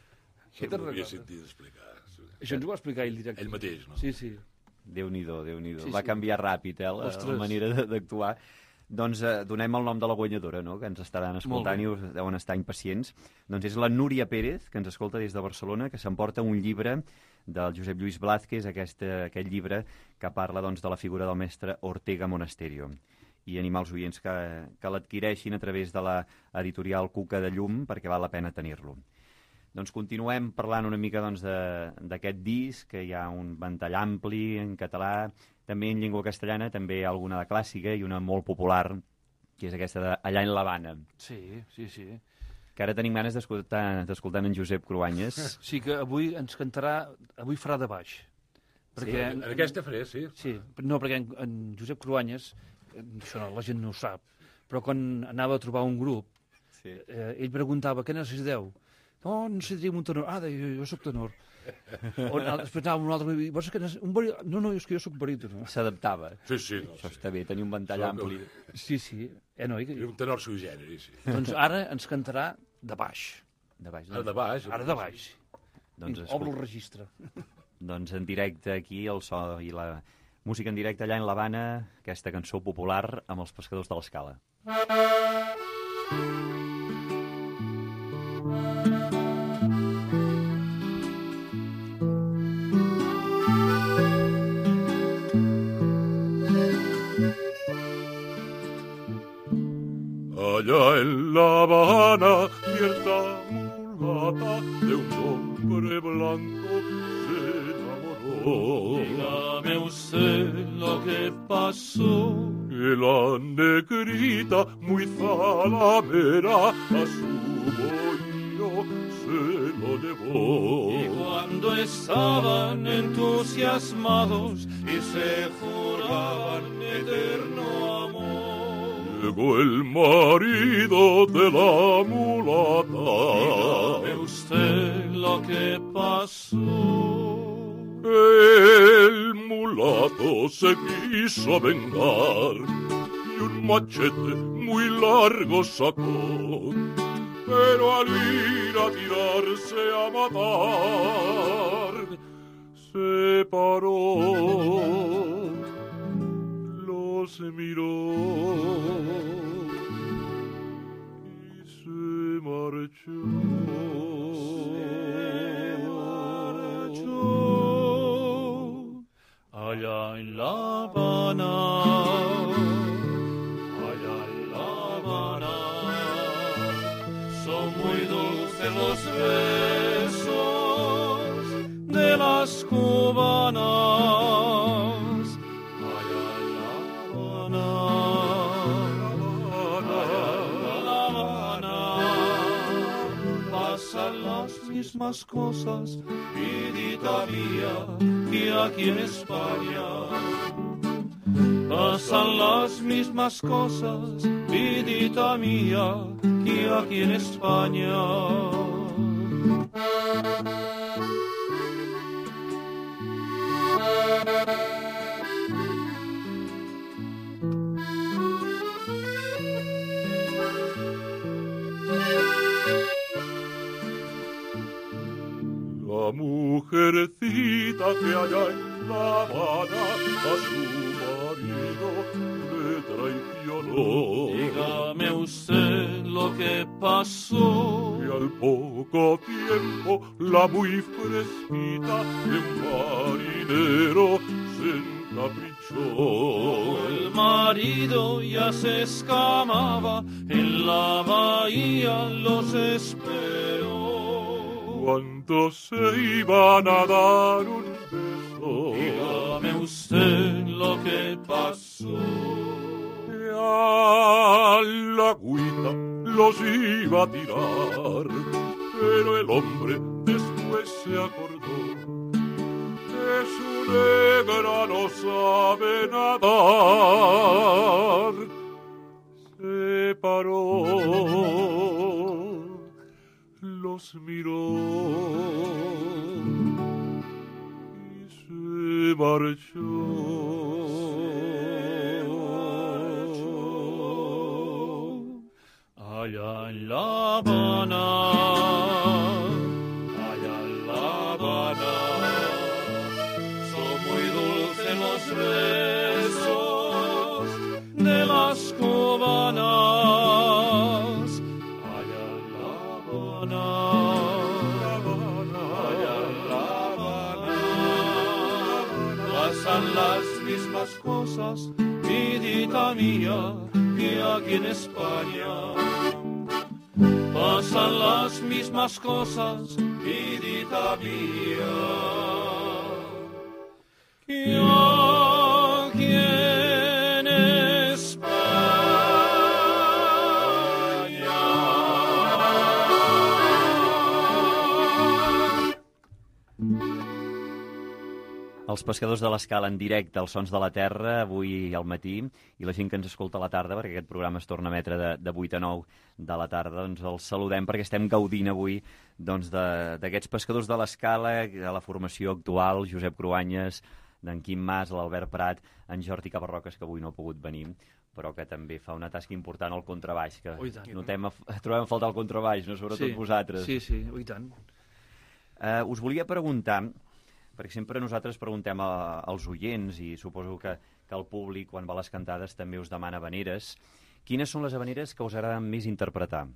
S6: no m'havia sentit explicar.
S5: Això ens ho va explicar ell directe.
S6: Ell mateix, no?
S5: Sí.
S3: Déu-n'hi-do.
S5: Sí.
S3: Va canviar ràpid, la manera d'actuar. Doncs donem el nom de la guanyadora, no?, que ens estaran escoltant i us deuen estar impacients. Doncs és la Núria Pérez, que ens escolta des de Barcelona, que s'emporta un llibre del Josep Lluís Blázquez, aquest llibre que parla doncs, de la figura del mestre Ortega Monasterio. I animar els oients que l'adquireixin a través de l'editorial Cuca de Llum, perquè val la pena tenir-lo. Doncs continuem parlant una mica d'aquest disc, que hi ha un ventall ampli en català, també en llengua castellana, també alguna de clàssica i una molt popular, que és aquesta de Allà en l'Havana.
S5: Sí.
S3: Que ara tenim ganes d'escoltar en Josep Cruanyes.
S5: Sí, que avui ens cantarà, avui farà de baix.
S6: Perquè en aquesta faré, sí.
S5: Sí, no, perquè en Josep Cruanyes, això no, la gent no ho sap, però quan anava a trobar un grup, ell preguntava, què necessiteu? No, necessitaríem un tenor. Ah, jo soc tenor. Després anava un altre i vols que no, és que jo soc baríton.
S3: S'adaptava.
S6: Sí.
S3: Això està bé, tenir un ventall ampli.
S5: Sí.
S6: I un tenor sui generis, sí.
S5: Doncs ara ens cantarà de baix.
S6: Ara de baix.
S5: Ara de baix.
S3: Doncs
S5: obre el registre.
S3: Doncs en directe aquí, el so i la música en directe allà en l'Havana, aquesta cançó popular amb els Pescadors de l'Escala.
S4: Allá en La Habana, cierta mulata de un hombre blanco se enamoró.
S7: Dígame usted lo que pasó.
S4: Que la negrita muy zalamera a su bohío se lo llevó.
S7: Y cuando estaban entusiasmados y se juraban eterno amor,
S4: llegó el marido de la mulata.
S7: dígame usted lo que pasó.
S4: El mulato se quiso vengar y un machete muy largo sacó, pero al ir a tirarse a matar se paró, los miró y se marchó.
S7: Allá en La Habana, allá en La Habana, son muy dulces los besos de las cubanas. Allá en La Habana, allá en La Habana, pasan las mismas cosas, vidita mía, que aquí en España. Pasan las mismas cosas, vidita mía, que aquí en España.
S4: La mujercita que allá en La Habana a su marido le traicionó.
S7: Dígame usted lo que pasó.
S4: Y al poco tiempo la muy fresquita de un marinero se encaprichó.
S7: El marido ya se escamaba, en la bahía los esperó.
S4: Cuando se iban a dar un beso,
S7: dígame usted lo que pasó.
S4: Y a la agüita los iba a tirar, pero el hombre después se acordó que su negra no sabe nadar. Se paró, los miró y se marchó.
S7: Allá en La Habana, allá en La Habana, son muy dulces los besos de las cubanas. Allá en La Habana, allá en La Habana, pasan las mismas cosas, vidita mía, que aquí en España. Pasan las mismas cosas, vidita mía, que aquí en España.
S3: Els pescadors de l'Escala en directe, els sons de la terra, avui al matí, i la gent que ens escolta a la tarda, perquè aquest programa es torna a emetre de 8 a 9 de la tarda, doncs els saludem perquè estem gaudint avui doncs, d'aquests pescadors de l'Escala, de la formació actual, Josep Cruanyes, d'en Quim Mas, l'Albert Prat, en Jordi Caparroques, que avui no ha pogut venir, però que també fa una tasca important al contrabaix, que trobem a faltar el contrabaix, no? Sobretot vosaltres.
S5: Sí, i tant.
S3: Us volia preguntar, perquè sempre nosaltres preguntem als oients, i suposo que el públic, quan va a les cantades, també us demana veneres, Quines són les havaneres que us agraden més interpretar?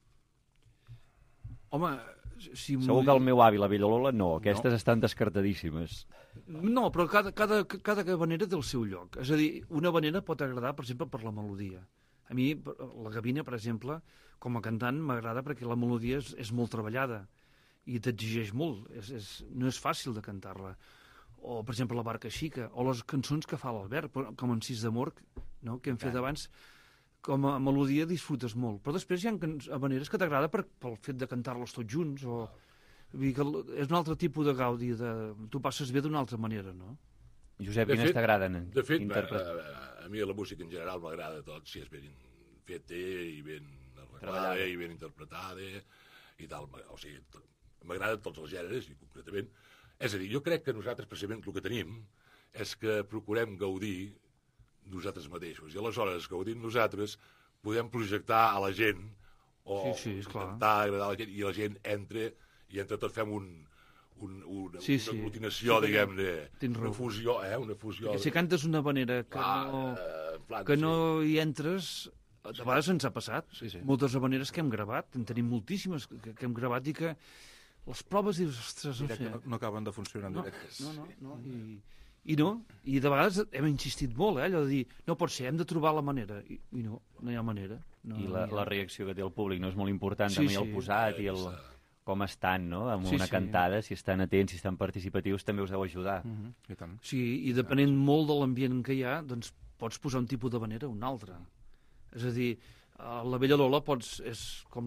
S5: Home, si
S3: Segur que el meu avi, la Bella Lola, no. Aquestes estan descartadíssimes.
S5: No, però cada havanera té el seu lloc. És a dir, una havanera pot agradar, per exemple, per la melodia. A mi, la Gavina, per exemple, com a cantant, m'agrada perquè la melodia és molt treballada i t'exigeix molt. No és fàcil de cantar-la. O, per exemple, la Barca Xica, o les cançons que fa l'Albert, com en Cis d'Amor, no?, que hem fet abans, com a melodia disfrutes molt. Però després hi ha havaneres que t'agrada pel fet de cantar-les tots junts, o... Vull dir que és un altre tipus de gaudi, tu passes bé d'una altra manera, no?
S3: Josep, quines t'agraden?
S6: De fet, a mi la música en general m'agrada tot, si és ben feta i ben arreglada i ben interpretada i tal. O sigui, m'agraden tots els gèneres, i concretament. És a dir, jo crec que nosaltres, precisament, el que tenim és que procurem gaudir nosaltres mateixos. I aleshores, gaudint nosaltres, podem projectar a la gent o intentar agradar a la gent, i la gent entra i entre tot fem una aglutinació, diguem-ne, una fusió.
S5: Perquè si cantes una manera que no hi entres, a vegades ens ha passat. Moltes habaneres que hem gravat, en tenim moltíssimes que hem gravat i que les proves i ostres,
S1: no acaben de funcionar en directe.
S5: No. I de vegades hem insistit molt, allò de dir, no pot ser, hem de trobar la manera, i no hi ha manera.
S3: I la reacció que té el públic no és molt important, també el posat i el... com estan, no?, amb una cantada, si estan atents, si estan participatius, també us deu ajudar.
S1: I tant.
S5: Sí, i depenent molt de l'ambient que hi ha, doncs pots posar un tipus de manera o un altre. És a dir, la Bella Lola és com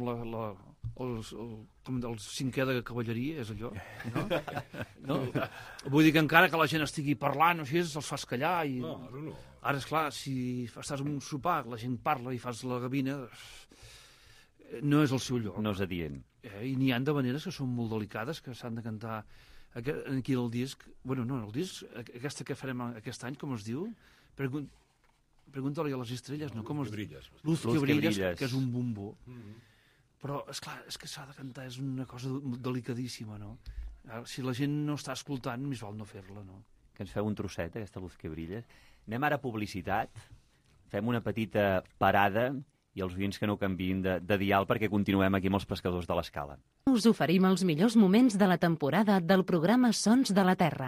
S5: el cinquè de cavalleria, és allò, no? Vull dir que encara que la gent estigui parlant o així, els fas callar.
S6: No.
S5: Ara, esclar, si estàs en un sopar, la gent parla i fas la gavina, no és el seu lloc.
S3: No és adient.
S5: I n'hi ha d'havaneres que són molt delicades, que s'han de cantar aquí el disc. Bueno, no, el disc, aquesta que farem aquest any, com es diu? Pregunta-li a les estrelles, no? Com es diu? Luz que brilles, que és un bombó. Però, esclar, és que s'ha de cantar, és una cosa delicadíssima, no? Si la gent no està escoltant, més val no fer-la, no?
S3: Que ens feu un trosset, aquesta Luz que brilles. Anem ara a publicitat. Fem una petita parada i els oients que no canviïn de dial perquè continuem aquí amb els pescadors de l'Escala.
S2: Us oferim els millors moments de la temporada del programa Sons de la Terra.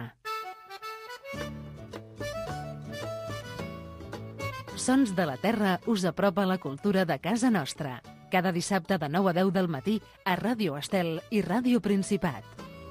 S2: Sons de la Terra us apropa la cultura de casa nostra. Cada dissabte de 9 a 10 del matí a Ràdio Estel i Ràdio Principat.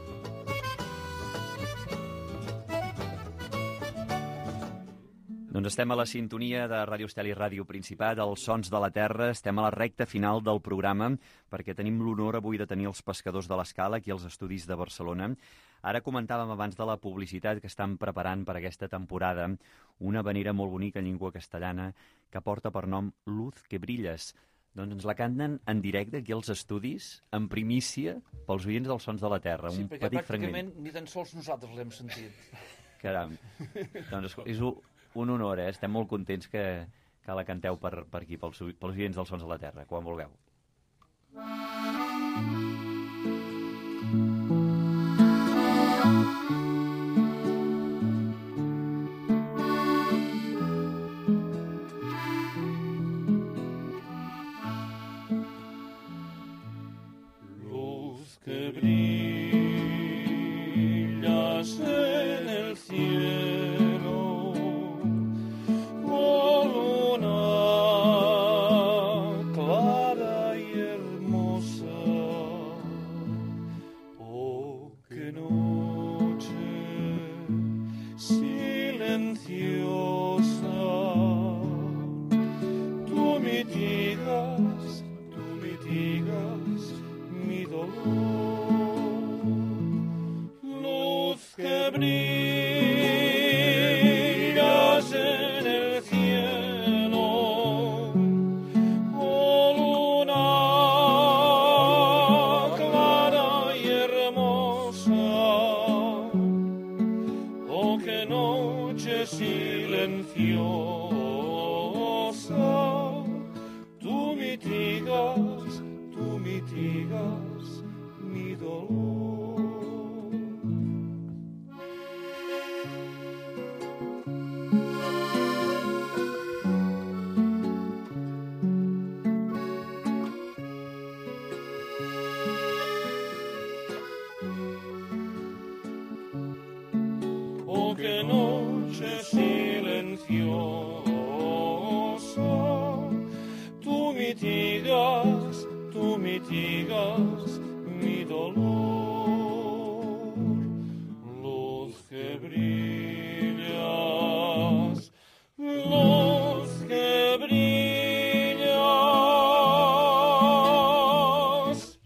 S3: Doncs estem a la sintonia de Ràdio Estel i Ràdio Principat, els Sons de la Terra. Estem a la recta final del programa perquè tenim l'honor avui de tenir els pescadors de l'Escala aquí als estudis de Barcelona. Ara comentàvem abans de la publicitat que estan preparant per aquesta temporada una havanera molt bonica en llengua castellana que porta per nom Luz que brilles. Doncs ens la canten en directe aquí als estudis, en primícia, pels oients dels Sons de la Terra.
S5: Sí,
S3: un
S5: perquè
S3: petit fragment.
S5: pràcticament ni tan sols nosaltres l'hem sentit.
S3: Caram. Doncs és un honor, Estem molt contents que la canteu per aquí, pels oients dels Sons de la Terra, quan vulgueu.
S7: Luz que brillas en el cielo, oh luna clara y hermosa, oh qué noche silenciosa, tú mitigas mi dolor. Luz que brillas en el cielo, oh luna clara y hermosa, oh qué noche silenciosa, tú mitigas mi dolor. que noche silenciosa, tú mitigas mi dolor, luz que brillas, luz que brillas.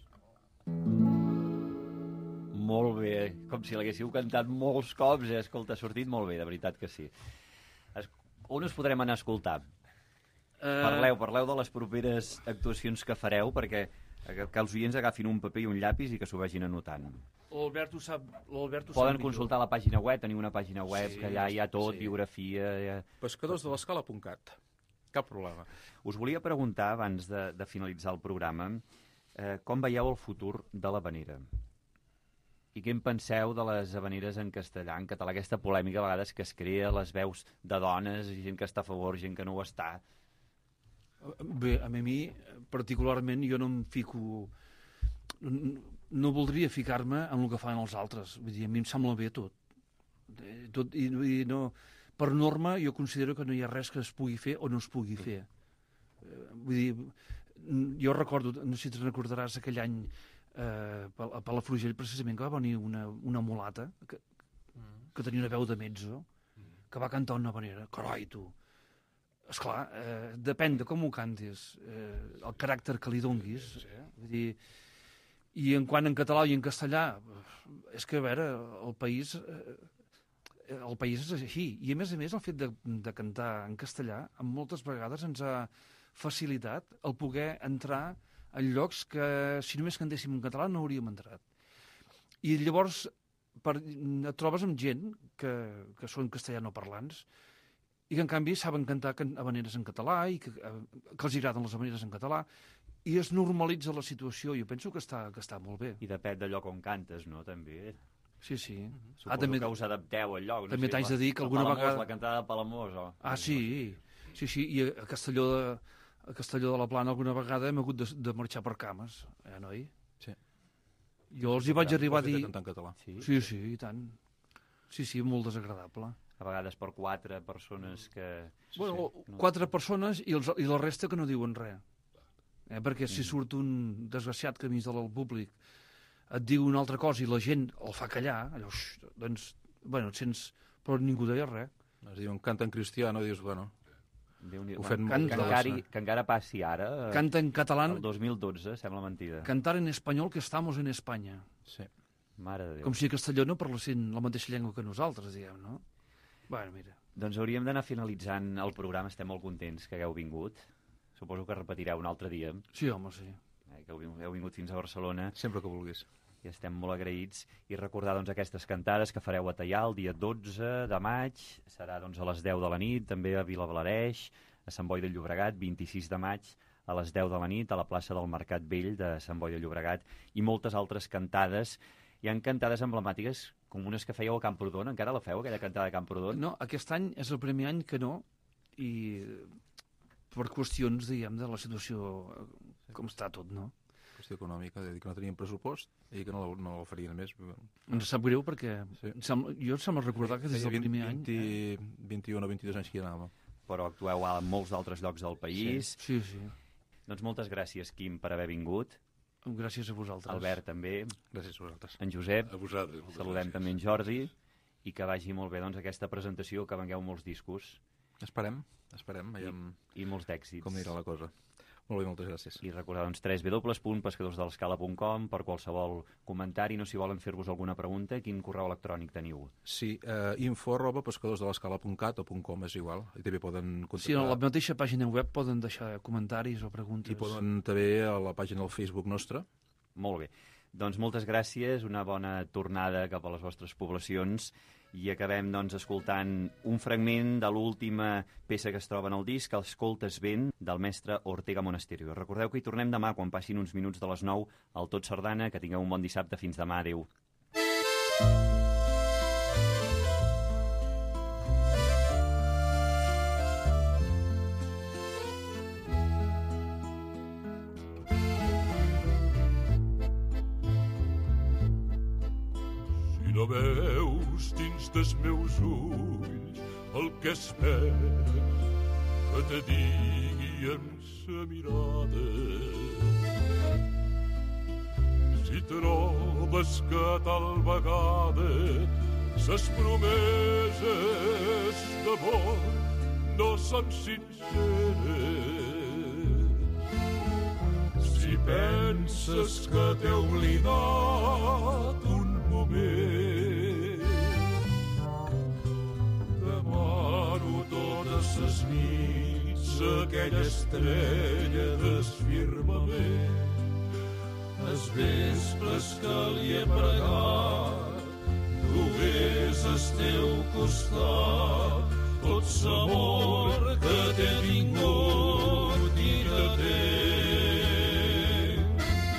S3: Molt bé, com si l'haguéssiu cantat molts cops, escolta, ha sortit molt bé, de veritat que sí. On us podrem anar a escoltar? Parleu de les properes actuacions que fareu, perquè que els oients agafin un paper i un llapis i que s'ho vagin anotant.
S5: L'Albert ho sap
S3: Poden consultar la pàgina web, teniu una pàgina web, que allà hi ha tot, biografia...
S1: pescadorsdelescala.cat. Cap problema.
S3: Us volia preguntar, abans de finalitzar el programa, com veieu el futur de l'havanera? I què en penseu de les havaneres en castellà, en català, aquesta polèmica a vegades que es crea, les veus de dones, gent que està a favor, gent que no ho està...
S5: Bé, a mi, particularment, jo no em fico... No voldria ficar-me en el que fan els altres. Vull dir, a mi em sembla bé tot. I no, per norma, jo considero que no hi ha res que es pugui fer o no es pugui fer. Vull dir, jo recordo, no sé si te'n recordaràs aquell any a Palafrugell, precisament, que va venir una mulata que tenia una veu de mezzo, que va cantar una havanera. Carai, tu! Esclar, depèn de com ho cantis, el caràcter que li donguis. Vull dir, i en quant en català i en castellà, és que, a veure, el país és així. I, a més, el fet de cantar en castellà, moltes vegades ens ha facilitat el poder entrar en llocs que, si només cantéssim en català, no hauríem entrat. I llavors et trobes amb gent que són castellanoparlants i que, en canvi, saben cantar havaneres en català i que els agraden les havaneres en català, i es normalitza la situació. Jo penso que està molt bé.
S3: I depèn del lloc on cantes, no?, també.
S5: Sí.
S3: Suposo també, que us adapteu al lloc.
S5: També t'haig de dir que alguna vegada...
S3: La cantada de Palamós, o...
S5: Sí. I a Castelló de la Plana alguna vegada hem hagut de marxar per cames, noi?
S1: Sí.
S5: Jo els hi vaig arribar a dir...
S1: cantar en català.
S5: Sí, i tant. Sí, molt desagradable.
S3: A vegades per 4 persones que...
S5: Bueno, 4 persones i la resta que no diuen res. Perquè si surt un desgraciat que mig del públic et diu una altra cosa i la gent el fa callar, llavors, doncs, bueno, et sents... Però ningú deia res.
S1: Es diuen canta en cristiano, dius, bueno...
S3: Ho fem que encara passi ara.
S5: Canta en català...
S3: El 2012, sembla mentida.
S5: Cantar en espanyol que estamos en Espanya.
S1: Sí.
S3: Mare de Déu.
S5: Com si a Castelló no parlessin la mateixa llengua que nosaltres, diguem, no? Bueno, mira.
S3: Doncs hauríem d'anar finalitzant el programa. Estem molt contents que hagueu vingut. Suposo que repetireu un altre dia.
S5: Sí, home, sí.
S3: Que heu vingut fins a Barcelona.
S1: Sempre que vulguis.
S3: I estem molt agraïts. I recordar, doncs, aquestes cantades que fareu a Teià el dia 12 de maig. Serà, doncs, a les 10 de la nit, també a Vilablareix, a Sant Boi de Llobregat, 26 de maig, a les 10 de la nit, a la plaça del Mercat Vell de Sant Boi de Llobregat, i moltes altres cantades. Hi ha cantades emblemàtiques, com unes que fèieu a Camprodon. Encara la feu, aquella cantada de Camprodon?
S5: No, aquest any és el primer any que no, i per qüestions, diguem, de la situació com està tot, no?
S1: Qüestió econòmica, de dir que no teníem pressupost i que no el farien més.
S5: Ens sap greu perquè jo em sembla recordar que des del primer any...
S1: 21 o 22 anys que hi anàvem.
S3: Però actueu a molts altres llocs del país.
S5: Sí.
S3: Doncs moltes gràcies, Quim, per haver vingut.
S5: Gràcies a vosaltres.
S3: Albert, també.
S1: Gràcies a vosaltres.
S3: En Josep.
S6: A vosaltres.
S3: Saludem també en Jordi. I que vagi molt bé, doncs, aquesta presentació, que vengueu molts discos.
S1: Esperem.
S3: I molts d'èxits.
S1: Com anirà la cosa. Molt bé, moltes gràcies.
S3: I recordar, doncs, www.pescadorsdelescala.com per qualsevol comentari. No, si volen fer-vos alguna pregunta, quin correu electrònic teniu?
S1: Sí, info@pescadorsdelescala.cat o .com, és igual. I també poden contactar...
S5: Sí, a la mateixa pàgina web poden deixar comentaris o preguntes.
S1: I poden també a la pàgina del Facebook nostra.
S3: Molt bé. Doncs moltes gràcies, una bona tornada cap a les vostres poblacions. I acabem, doncs, escoltant un fragment de l'última peça que es troba en el disc, Escoltes vent, del mestre Ortega Monasterio. Recordeu que hi tornem demà, quan passin uns minuts de les 9, al Tot Sardana. Que tingueu un bon dissabte. Fins demà. Adéu.
S6: Si
S4: No veus dins dels meus ulls el que esperes que te digui amb sa mirada. Si trobes que tal vegada ses promeses d'amor no són sinceres, si penses que t'he oblidat un moment, demano totes ses nits aquella estrella del firmament, els vespres que li he pregat, dugués al teu costat, tot l'amor que t'he tingut i que tenc.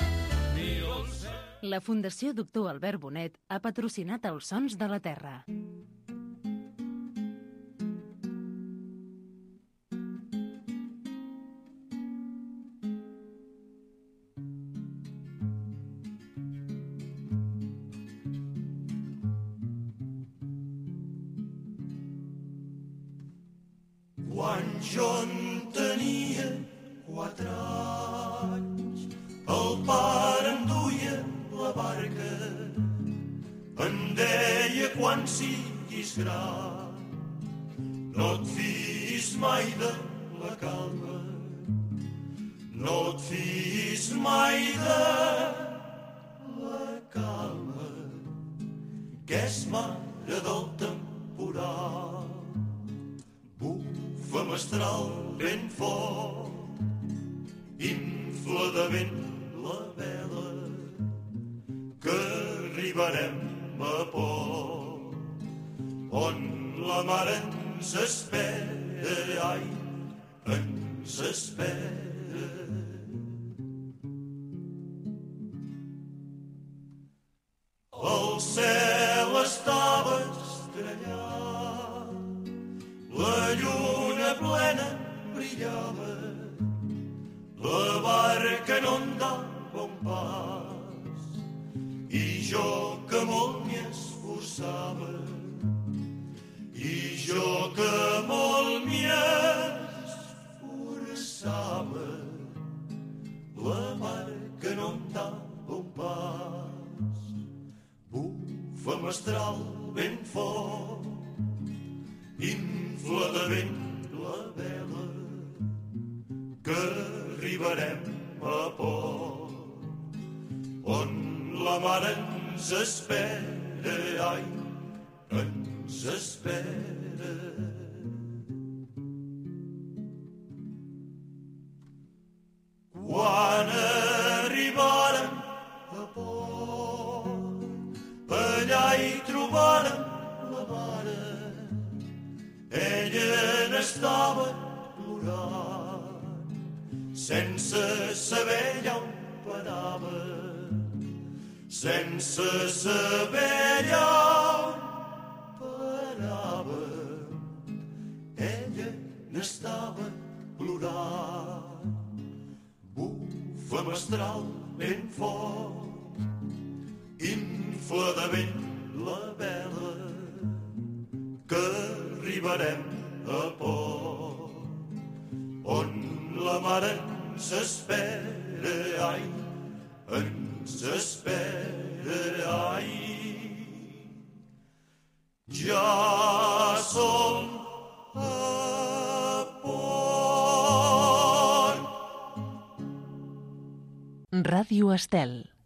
S2: La Fundació Doctor Albert Bonet ha patrocinat els Sons de la Terra.
S8: Quan jo en tenia 4 anys, el pare em duia la barca, em deia quan siguis gran, no et fiïs mai de la calma, no et fiïs mai de la calma, que és mare del temporal. Bufa mestral ben fort, infla de vent la vela, que arribarem a port, on la mare ens espera, ai, ens espera. El cel estava estrellat, la lluna plena brillava, la barca no en dava un pas, i jo que molt m'hi esforçava, i jo que molt m'hi esforçava, la barca no en dava un pas. Bufa mestral ben fort, infla de vent la vela, que arribarem a port, on la mare ens espera, ai, ens espera. Quan arribarem a port, allà hi trobarem la mare, ella n'estava plorant, sense saber allà on parava, sense saber allà on parava, ella n'estava plorant. Bufa mestral ben fort, infla de vent la vela, que arribarem a port, on la mare ens espera, ai, ens espera, ai. Ja som a port.
S2: Ràdio Estel.